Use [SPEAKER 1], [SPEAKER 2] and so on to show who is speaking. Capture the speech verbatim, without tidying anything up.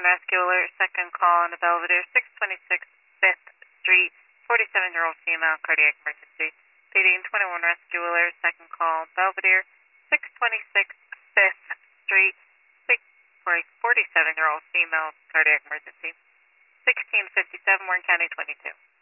[SPEAKER 1] Rescue Alert, second call on the Belvedere, six twenty-six fifth Street, forty-seven-year-old female, cardiac emergency. Leading twenty-one Rescue Alert, second call, Belvedere, six twenty-six fifth Street, for a forty-seven-year-old female, cardiac emergency. sixteen fifty-seven, Warren County, twenty-two.